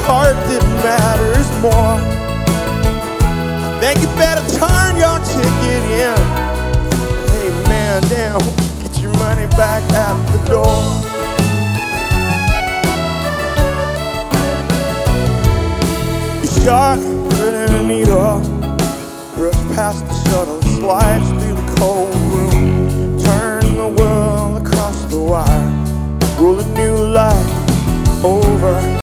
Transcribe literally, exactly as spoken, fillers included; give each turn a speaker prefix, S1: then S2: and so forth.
S1: heart that matters more. Then you better turn your ticket in. Hey man, damn, get your money back out the door. You shark, turning a needle, rush past the shuttle, slides through the cold room, turn the world across the wire, roll a new life over